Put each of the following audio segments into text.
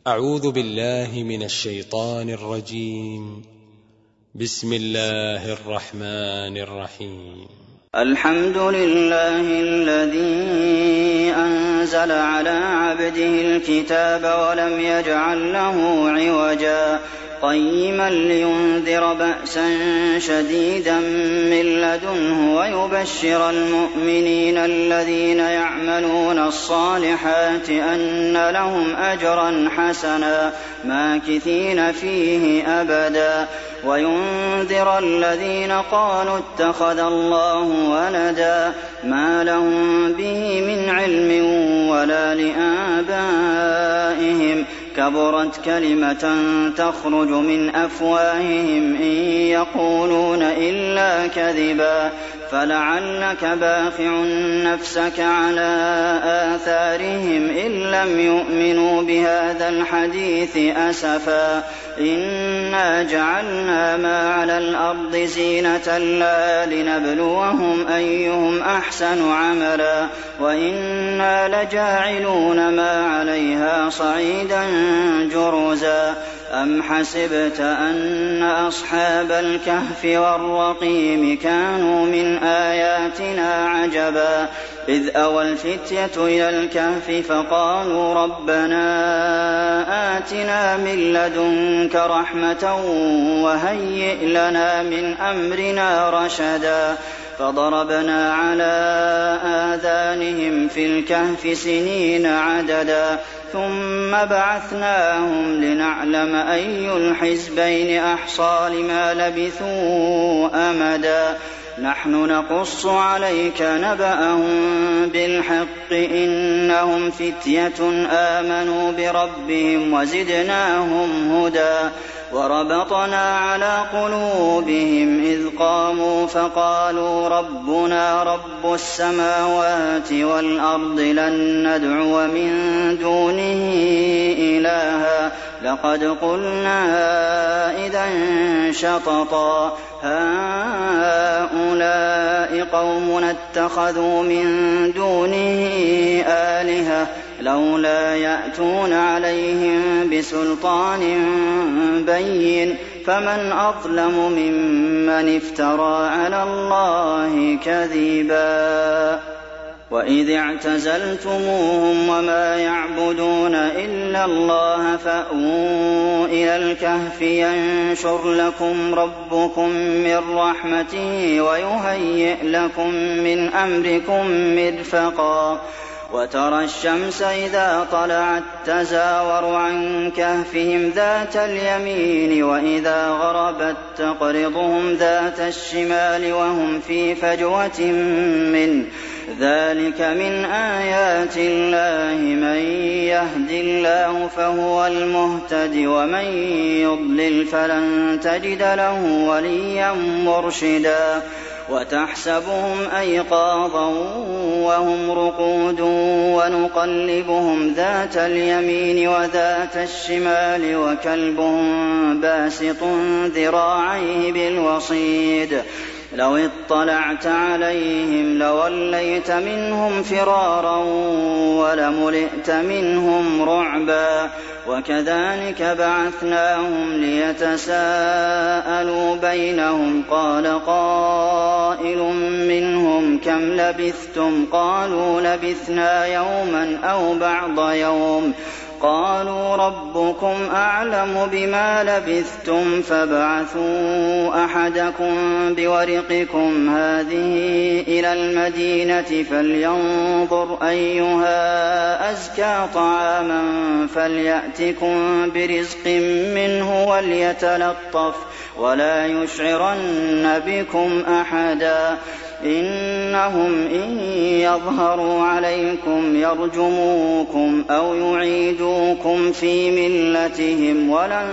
أعوذ بالله من الشيطان الرجيم. بسم الله الرحمن الرحيم. الحمد لله الذي أنزل على عبده الكتاب ولم يجعل له عوجا قيما لينذر بأسا شديدا من لدنه ويبشر المؤمنين الذين يعملون الصالحات أن لهم أجرا حسنا ماكثين فيه أبدا وينذر الذين قالوا اتخذ الله ولدا ما لهم به من علم ولا لآبائهم كبرت كلمة تخرج من أفواههم إن يقولون إلا كذبا فلعلك باخع نفسك على آثارهم إن لم يؤمنوا بهذا الحديث أسفا إنا جعلنا ما على الأرض زينة لها لنبلوهم أيهم أحسن عملا وإنا لجاعلون ما عليها صعيدا جرزا أم حسبت أن أصحاب الكهف والرقيم كانوا من آياتنا عجبا إذ أوى الفتية إلى الكهف فقالوا ربنا آتنا من لدنك رحمة وهيئ لنا من أمرنا رشدا فضربنا على آذانهم في الكهف سنين عددا ثم بعثناهم لنعلم أي الحزبين أحصى لما لبثوا أمدا نحن نقص عليك نبأهم بالحق إنهم فتية آمنوا بربهم وزدناهم هدى وربطنا على قلوبهم إذ قاموا فقالوا ربنا رب السماوات والأرض لن ندعو من دونه إلها لقد قلنا إذا شططا هؤلاء قومنا اتخذوا من دونه آلهة لولا يأتون عليهم بسلطان بين فمن أظلم ممن افترى على الله كذبا وإذ اعتزلتموهم وما يعبدون إلا الله فأووا إلى الكهف ينشر لكم ربكم من رحمته ويهيئ لكم من أمركم مرفقا وترى الشمس إذا طلعت تزاور عن كهفهم ذات اليمين وإذا غربت تقرضهم ذات الشمال وهم في فجوة منه ذلك من آيات الله من يهد الله فهو المهتد ومن يضلل فلن تجد له وليا مرشدا وتحسبهم أيقاظا وهم رقود ونقلبهم ذات اليمين وذات الشمال وكلبهم باسط ذراعيه بالوصيد لو اطلعت عليهم لوليت منهم فرارا ولملئت منهم رعبا وكذلك بعثناهم ليتساءلوا بينهم قال قائل منهم كم لبثتم قالوا لبثنا يوما أو بعض يوم قالوا ربكم أعلم بما لبثتم فابعثوا أحدكم بورقكم هذه إلى المدينة فلينظر أيها أزكى طعاما فليأتكم برزق منه وليتلطف ولا يشعرن بكم أحدا إنهم إن يظهروا عليكم يرجموكم أو يعيدوكم في ملتهم ولن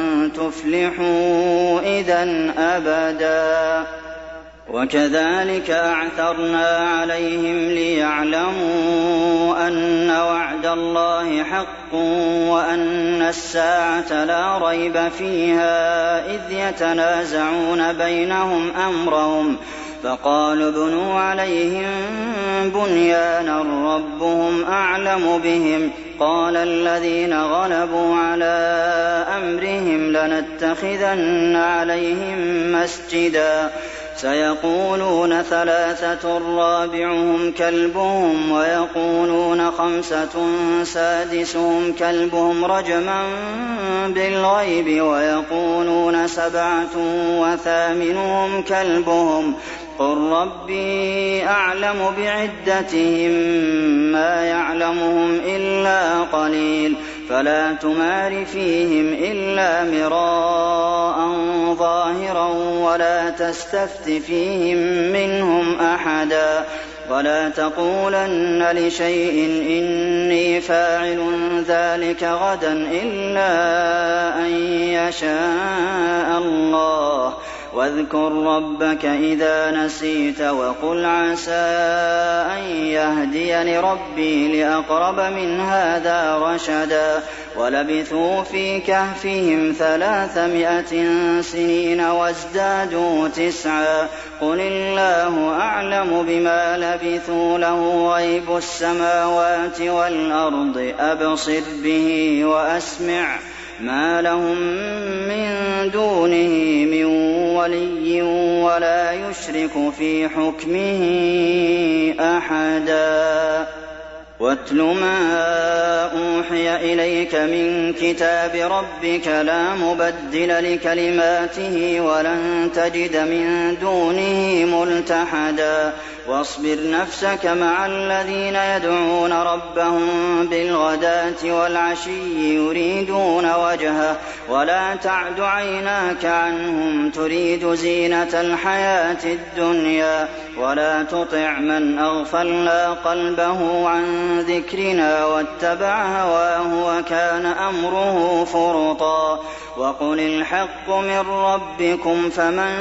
تفلحوا إذا أبدا وكذلك أعثرنا عليهم ليعلموا أن وعد الله حق وأن الساعة لا ريب فيها إذ يتنازعون بينهم أمرهم فقالوا ابنوا عليهم بنيانا ربهم أعلم بهم قال الذين غلبوا على أمرهم لنتخذن عليهم مسجدا سيقولون ثلاثة رابعهم كلبهم ويقولون خمسة سادسهم كلبهم رجما بالغيب ويقولون سبعة وثامنهم كلبهم قل ربي أعلم بعدتهم ما يعلمهم إلا قليل فلا تمار فيهم إلا مراء ظاهرا ولا تستفت فيهم منهم أحدا ولا تقولن لشيء إني فاعل ذلك غدا إلا أن يشاء الله واذكر ربك إذا نسيت وقل عسى أن يهديني ربي لأقرب من هذا رشدا ولبثوا في كهفهم 300 سنين وازدادوا 9 قل الله أعلم بما لبثوا له غيب السماوات والأرض أبصر به وأسمع ما لهم من دونه من ولي ولا يشرك في حكمه أحدا واتل ما أوحي إليك من كتاب ربك لا مبدل لكلماته ولن تجد من دونه ملتحدا واصبر نفسك مع الذين يدعون ربهم بالغداة والعشي يريدون وجهه ولا تعد عيناك عنهم تريد زينة الحياة الدنيا ولا تطع من أغفلنا قلبه عن ذكرنا واتبع هواه وكان أمره فرطا وقل الحق من ربكم فمن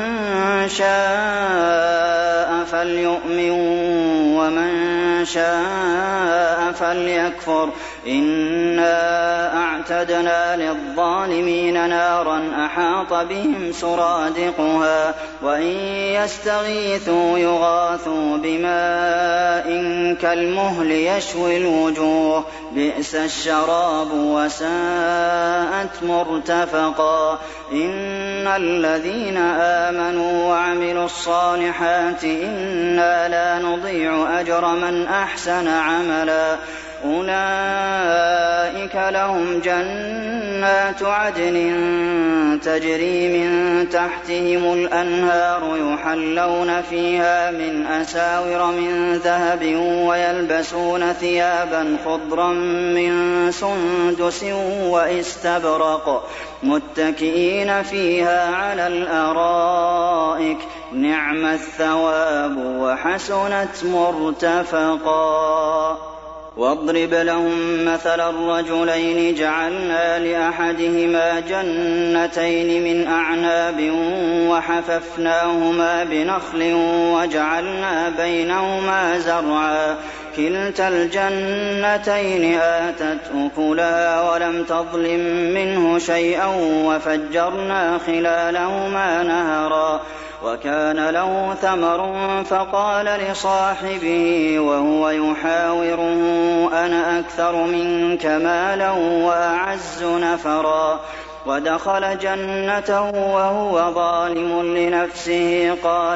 شاء فليؤمن ومن شاء فليكفر إنا أعتدنا للظالمين نارا أحاط بهم سرادقها وإن يستغيثوا يغاثوا بماء كالمهل يشوي الوجوه بئس الشراب وساءت مرتفقا إن الذين آمنوا وعملوا الصالحات إنا لا نضيع أجر من أحسن عملا أولئك لهم جنات عدن تجري من تحتهم الأنهار يحلون فيها من أساور من ذهب ويلبسون ثيابا خضرا من سندس واستبرق متكئين فيها على الأرائك نعم الثواب وحسنت مرتفقا واضرب لهم مثل الرجلين جعلنا لأحدهما جنتين من أعناب وحففناهما بنخل وجعلنا بينهما زرعا كلتا الجنتين آتت أكلها ولم تظلم منه شيئا وفجرنا خلالهما نهرا وكان له ثمر فقال لصاحبه وهو يحاوره أنا أكثر منك مالا وأعز نفرا ودخل جنته وهو ظالم لنفسه قال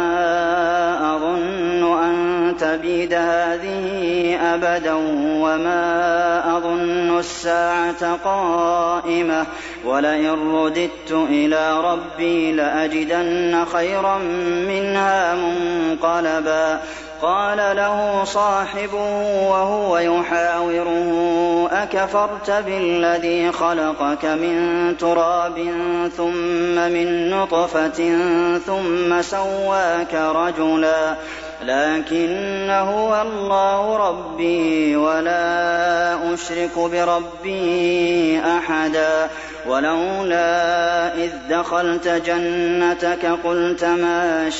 ما أظن أن تبيد هذه أبدا وما أظن الساعة قائمة ولئن رددت إلى ربي لأجدن خيرا منها منقلبا قال له صاحبه وهو يحاوره أكفرت بالذي خلقك من تراب ثم من نطفة ثم سواك رجلا لكن هو الله ربي ولا أشرك بربي أحدا ولولا إذ دخلت جنتك قلت ما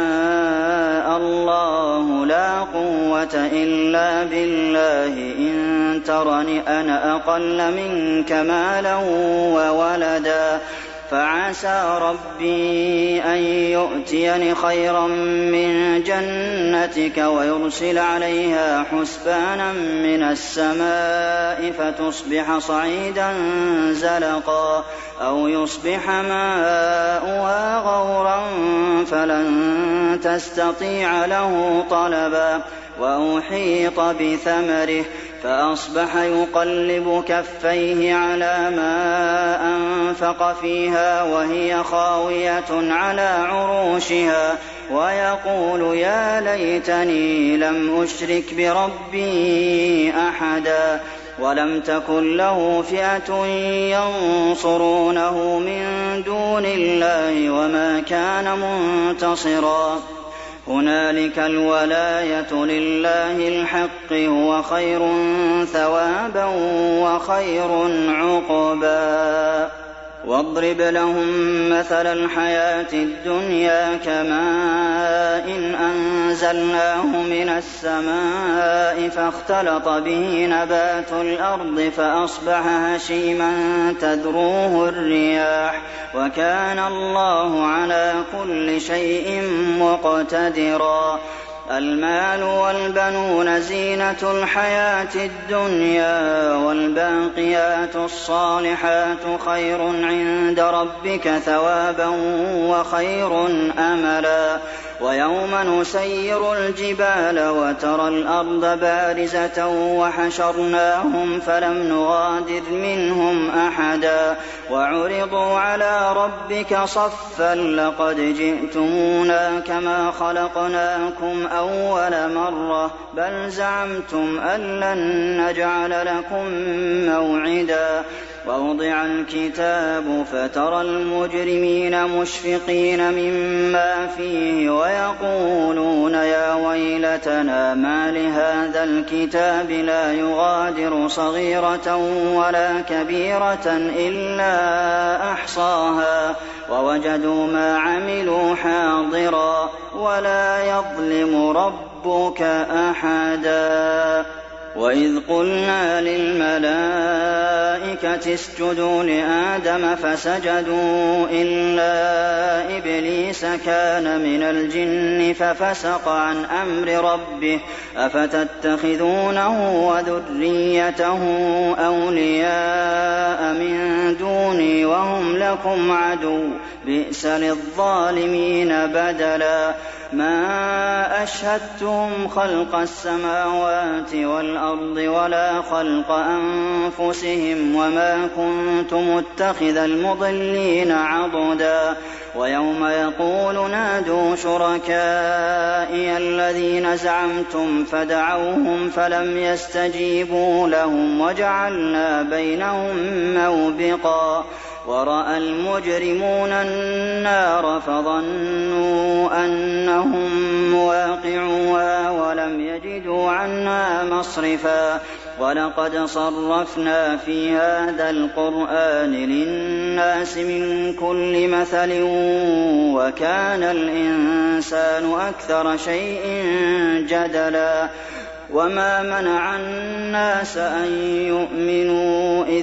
شاء الله لا قوة إلا بالله إن ترني أنا أقل منك مالا وولدا فعسى ربي أن يؤتيني خيرا من جنتك ويرسل عليها حسبانا من السماء فتصبح صعيدا زلقا أو يصبح ماؤها غورا فلن تستطيع له طلبا وأحيط بثمره فأصبح يقلب كفيه على ما أنفق فيها وهي خاوية على عروشها ويقول يا ليتني لم أشرك بربي أحدا ولم تكن له فئة ينصرونه من دون الله وما كان منتصرا هنالك الولاية لله الحق هو خير ثوابا وخير عقبا واضرب لهم مثل الحياة الدنيا كماء إن أنزلناه من السماء فاختلط به نبات الأرض فأصبح هشيما تذروه الرياح وكان الله على كل شيء مقتدرا المال والبنون زينة الحياة الدنيا والباقيات الصالحات خير عند ربك ثوابا وخير أملا ويوم نسير الجبال وترى الأرض بارزة وحشرناهم فلم نغادر منهم أحدا وعرضوا على ربك صفا لقد جئتمونا كما خلقناكم أول مرة بل زعمتم أن لن نجعل لكم موعدا ووضع الكتاب فترى المجرمين مشفقين مما فيه ويقولون يا ويلتنا ما لهذا الكتاب لا يغادر صغيرة ولا كبيرة إلا أحصاها ووجدوا ما عملوا حاضرا ولا يظلم ربك أحدا وإذ قلنا للملائكة اسجدوا لآدم فسجدوا إلا إبليس كان من الجن ففسق عن أمر ربه أفتتخذونه وذريته أولياء من دوني وهم لكم عدو بئس للظالمين بدلا ما أشهدتهم خلق السماوات والأرض ولا خلق أنفسهم وما كنت متخذ المضلين عضدا ويوم يقول نادوا شركائي الذين زعمتم فدعوهم فلم يستجيبوا لهم وجعلنا بينهم موبقا ورأى المجرمون النار فظنوا أنهم مواقعوها ولم يجدوا عنها مصرفا ولقد صرفنا في هذا القرآن للناس من كل مثل وكان الإنسان أكثر شيء جدلا وما منع الناس أن يؤمنوا إذ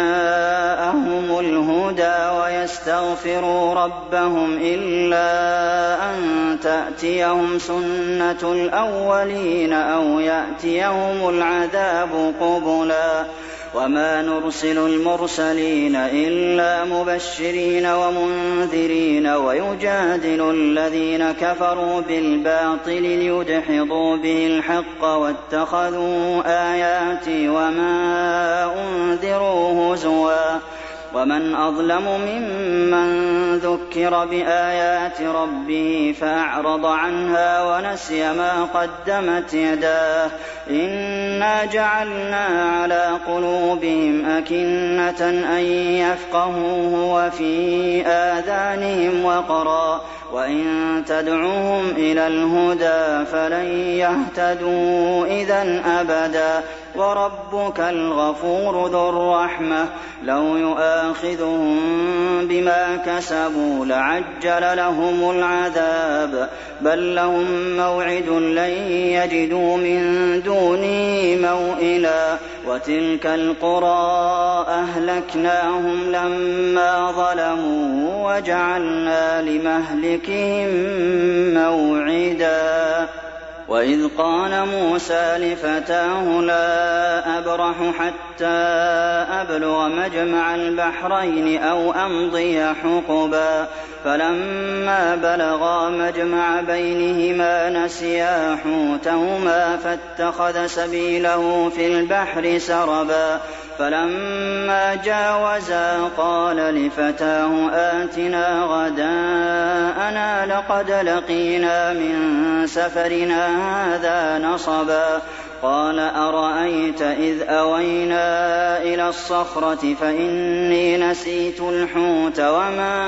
جاءهم الهدى ويستغفروا ربهم إلا أن تأتيهم سنة الأولين أو يأتيهم العذاب قبلا وما نرسل المرسلين إلا مبشرين ومنذرين ويجادل الذين كفروا بالباطل ليدحضوا به الحق واتخذوا آياتي وما أنذروا هزوا ومن أظلم ممن ذكر بآيات ربه فأعرض عنها ونسي ما قدمت يداه إنا جعلنا على قلوبهم أكنة أن يفقهوه وفي آذانهم وقرا وإن تدعوهم إلى الهدى فلن يهتدوا إذا أبدا وربك الغفور ذو الرحمة لو يؤاخذهم بما كسبوا لعجل لهم العذاب بل لهم موعد لن يجدوا من دونه موئلا وتلك القرى أهلكناهم لما ظلموا وجعلنا لمهلكهم موعدا وإذ قال موسى لفتاه لا أبرح حتى أبلغ مجمع البحرين أو أمضي حقبا فلما بلغا مجمع بينهما نسيا حوتهما فاتخذ سبيله في البحر سربا فلما جاوزا قال لفتاه آتنا غداءنا لقد لقينا من سفرنا هذا نصبا قال أرأيت إذ أوينا إلى الصخرة فإني نسيت الحوت وما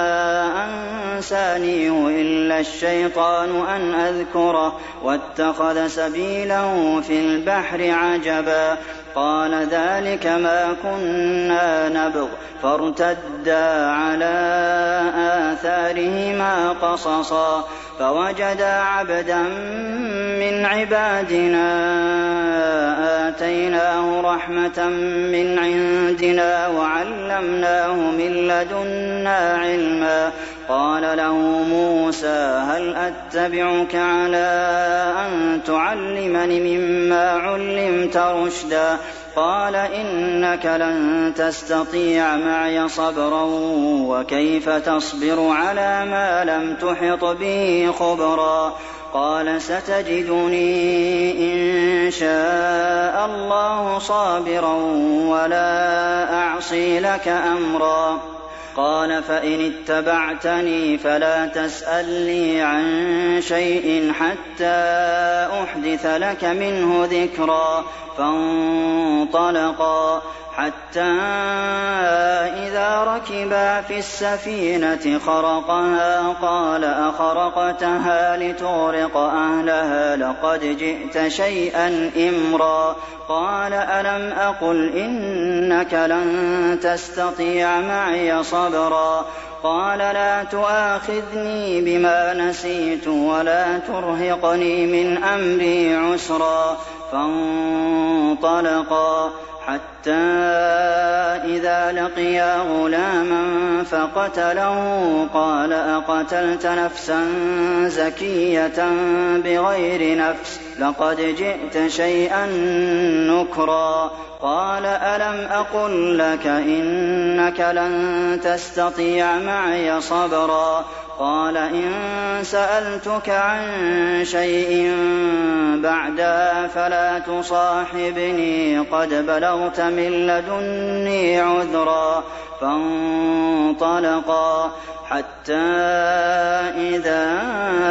أنسانيه إلا الشيطان أن أذكره واتخذ سبيله في البحر عجبا قال ذلك ما كنا نبغ فارتدا على آثارهما قصصا فوجدا عبدا من عبادنا آتيناه رحمة من عندنا وعلمناه من لدنا علما قال له موسى هل أتبعك على أن تعلمني مما علمت رشدا قال إنك لن تستطيع معي صبرا وكيف تصبر على ما لم تحط به خبرا قال ستجدني إن شاء الله صابرا ولا أعصي لك أمرا قال فإن اتبعتني فلا تسألني عن شيء حتى أحدث لك منه ذكرا فانطلقا حتى إذا ركبا في السفينة خرقها قال أخرقتها لتغرق أهلها لقد جئت شيئا إمرا قال ألم أقل إنك لن تستطيع معي صبرا قال لا تؤاخذني بما نسيت ولا ترهقني من أمري عسرا فانطلقا حتى إذا لقيا غلاما فقتله قال أقتلت نفسا زكية بغير نفس لقد جئت شيئا نكرا قال ألم أقل لك إنك لن تستطيع معي صبرا قال إن سألتك عن شيء بعدها فلا تصاحبني قد بلغت من لدني عذرا فانطلقا حتى إذا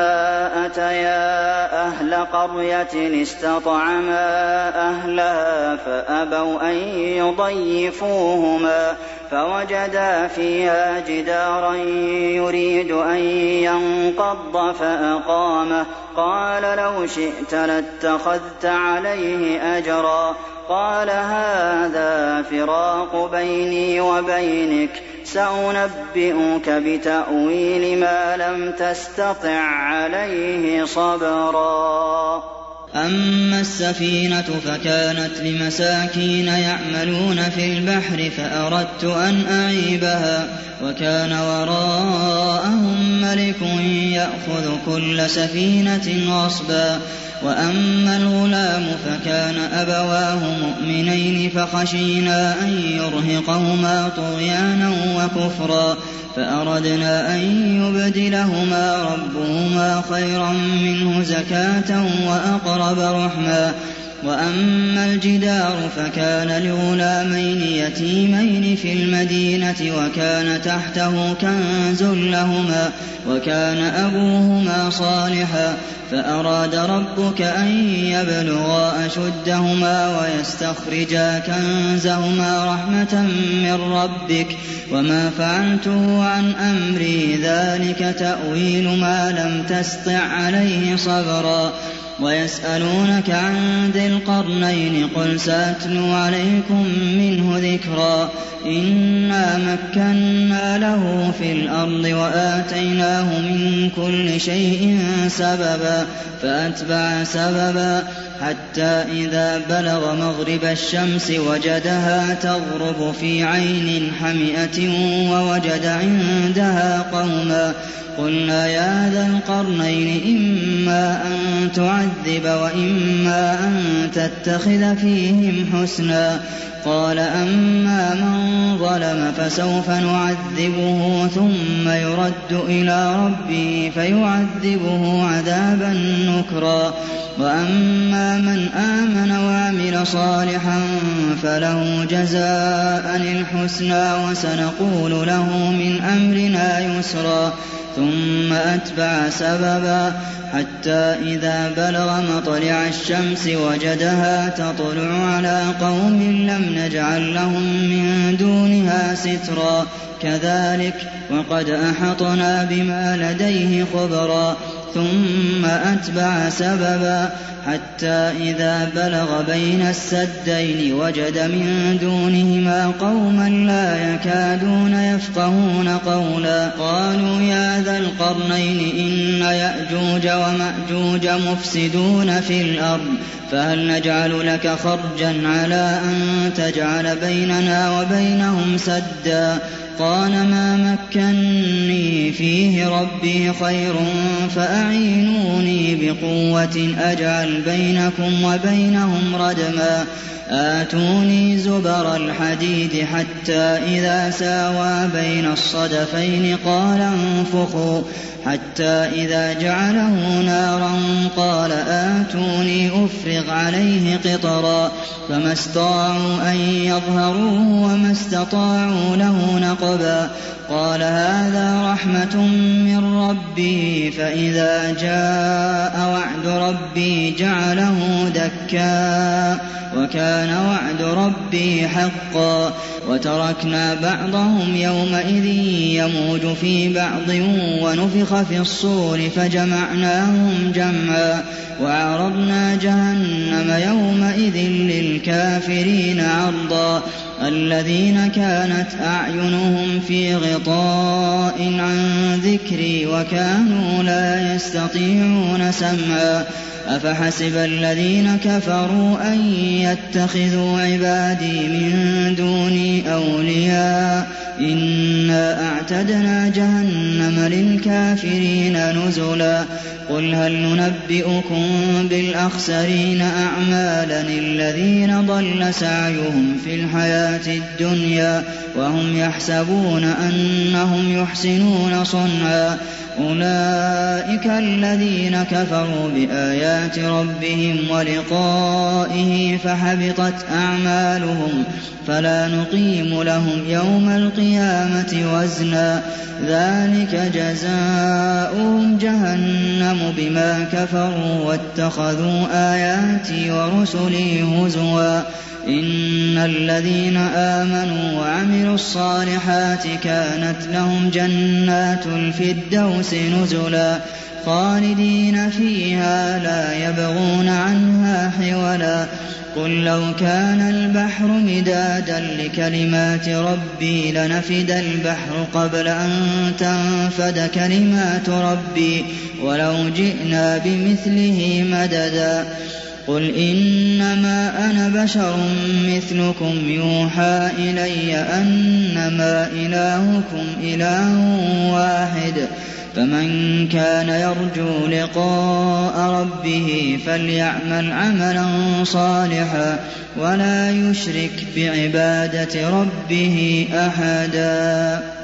أتيا أهل قرية استطعما أهلها فأبوا أن يضيفوهما فوجدا فيها جدارا يريد أن ينقض فأقامه قال لو شئت لاتخذت عليه أجرا قال هذا فراق بيني وبينك سأنبئك بتأويل ما لم تستطع عليه صبرا أما السفينة فكانت لمساكين يعملون في البحر فأردت أن أعيبها وكان وراءهم ملك يأخذ كل سفينة غصبا وأما الغلام فكان أبواه مؤمنين فخشينا أن يرهقهما طغيانا وكفرا فأردنا أن يبدلهما ربهما خيرا منه زكاة وأقرب رحما وأما الجدار فكان لغلامين يتيمين في المدينة وكان تحته كنز لهما وكان أبوهما صالحا فأراد ربك أن يبلغا أشدهما ويستخرجا كنزهما رحمة من ربك وما فعلته عن أمري ذلك تأويل ما لم تسطع عليه صبرا ويسألونك عن ذي القرنين قل سأتلو عليكم منه ذكرا إنا مكنا له في الأرض وآتيناه من كل شيء سببا فأتبع سببا حتى إذا بلغ مغرب الشمس وجدها تغرب في عين حمئة ووجد عندها قوما قلنا يا ذا القرنين إما أن تعذب وإما أن تتخذ فيهم حسنا قال أما من ظلم فسوف نعذبه ثم يرد إلى ربه فيعذبه عذابا نكرا وأما من آمن وعمل صالحا فله جزاء الحسنى وسنقول له من أمرنا يسرا ثم أتبع سببا حتى إذا بلغ مطلع الشمس وجدها تطلع على قوم لم نجعل لهم من دونها سترا كذلك وقد أحطنا بما لديه خبرا ثم أتبع سببا حتى إذا بلغ بين السدين وجد من دونهما قوما لا يكادون يفقهون قولا قالوا يا ذا القرنين إن يأجوج ومأجوج مفسدون في الأرض فهل نجعل لك خرجا على أن تجعل بيننا وبينهم سدا قال ما مكني فيه ربي خير فأعينوني بقوة أجعل بينكم وبينهم ردما آتوني زبر الحديد حتى إذا ساوى بين الصدفين قال انفخوا حتى إذا جعله نارا قال آتوني أفرغ عليه قطرا فما استطاعوا أن يظهروه وما استطاعوا له نقبا قال هذا رحمة من ربي فإذا جاء وعد ربي جعله دكا وكان وعد ربي حقا وتركنا بعضهم يومئذ يموج في بعض ونفخ في الصور فجمعناهم جمعا وعرضنا جهنم يومئذ للكافرين عرضا الذين كانت أعينهم في غطاء عن ذكري وكانوا لا يستطيعون سمعا أفحسب الذين كفروا أن يتخذوا عبادي من دوني أولياء إنا أعتدنا جهنم للكافرين نزلا قل هل ننبئكم بالأخسرين أعمالا الذين ضل سعيهم في الحياة الدنيا وهم يحسبون أنهم يحسنون صنعا أولئك الذين كفروا بآيات ربهم ولقائه فحبطت أعمالهم فلا نقيم لهم يوم القيامة وزنا ذلك جزاؤهم جهنم بما كفروا واتخذوا آياتي ورسلي هزوا إن الذين آمنوا وعملوا الصالحات كانت لهم جنات الفردوس نزلا خالدين فيها لا يبغون عنها حولا قل لو كان البحر مدادا لكلمات ربي لنفد البحر قبل أن تنفد كلمات ربي ولو جئنا بمثله مددا قل إنما أنا بشر مثلكم يوحى إلي أنما إلهكم إله واحد فمن كان يرجو لقاء ربه فليعمل عملا صالحا ولا يشرك بعبادة ربه أحدا